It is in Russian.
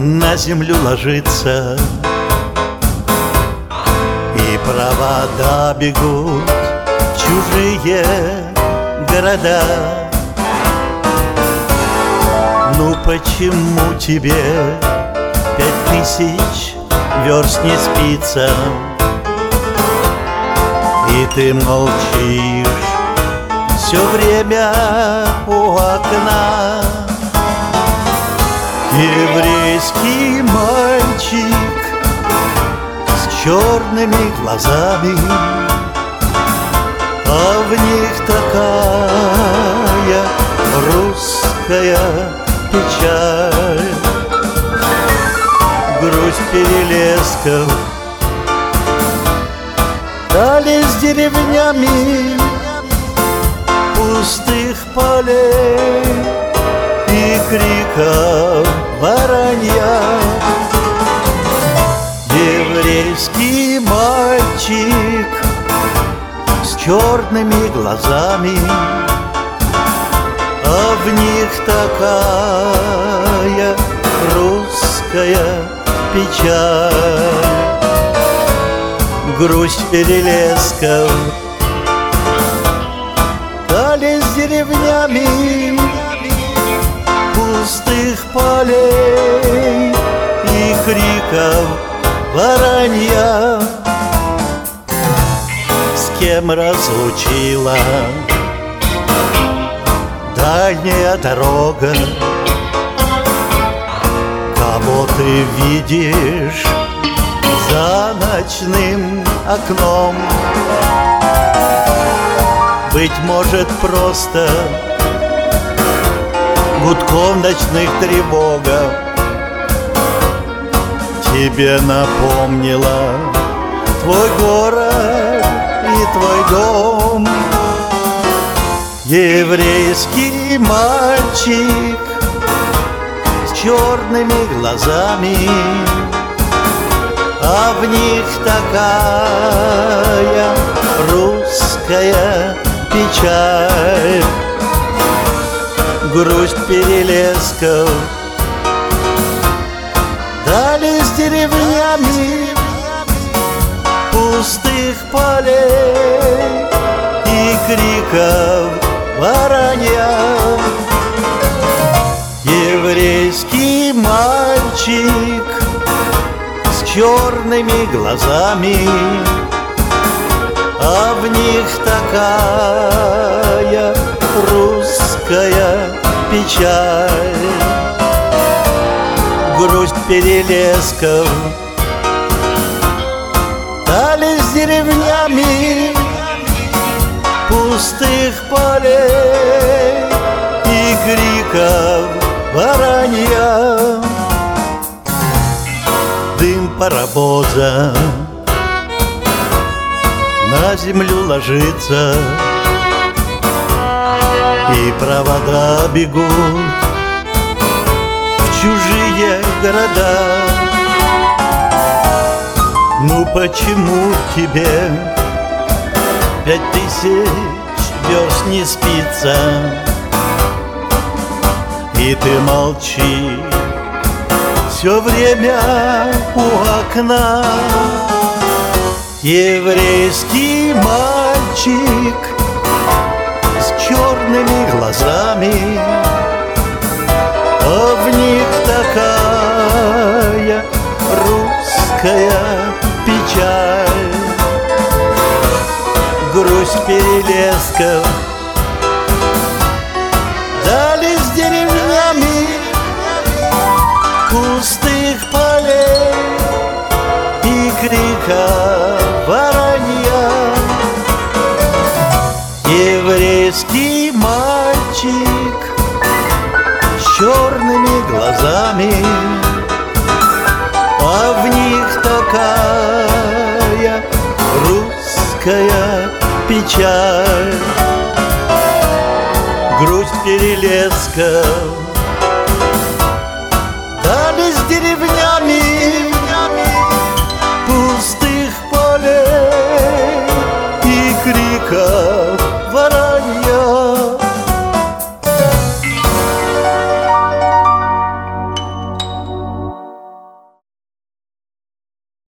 на землю ложится, и провода бегут в чужие города. Ну почему тебе 5000 верст не спится, и ты молчишь все время у окна? Еврейский мальчик с черными глазами, а в них такая русская печаль. Грусть перелесков дали с деревнями пустых полей и криков воронья. Еврейский мальчик с черными глазами, а в них такая русская печаль. Грусть перелесков дали с деревнями пустых полей и криков воронья. С кем разлучила дальняя дорога? Кого ты видишь за ночным окном? Быть может, просто гудком ночных тревога тебе напомнила твой город и твой дом. Еврейский мальчик с черными глазами, а в них такая русская печаль. Грусть перелесков дали с деревнями пустых полей и криков воронья. Еврейский мальчик с черными глазами, а в них такая русская печаль. Грусть перелесков дали с деревнями пустых полей и криков воронья. Дым паровоза на землю ложится, и провода бегут в чужие города. Ну почему тебе 5000 верст не спится, и ты молчишь все время у окна? Еврейский мальчик с черными глазами, а в них такая русская печаль. Грусть перелесков дали с деревнями пустых полей и криков воронья. Еврейский мальчик с черными глазами, а в них такая русская печаль. Грусть перелесков дали с деревнями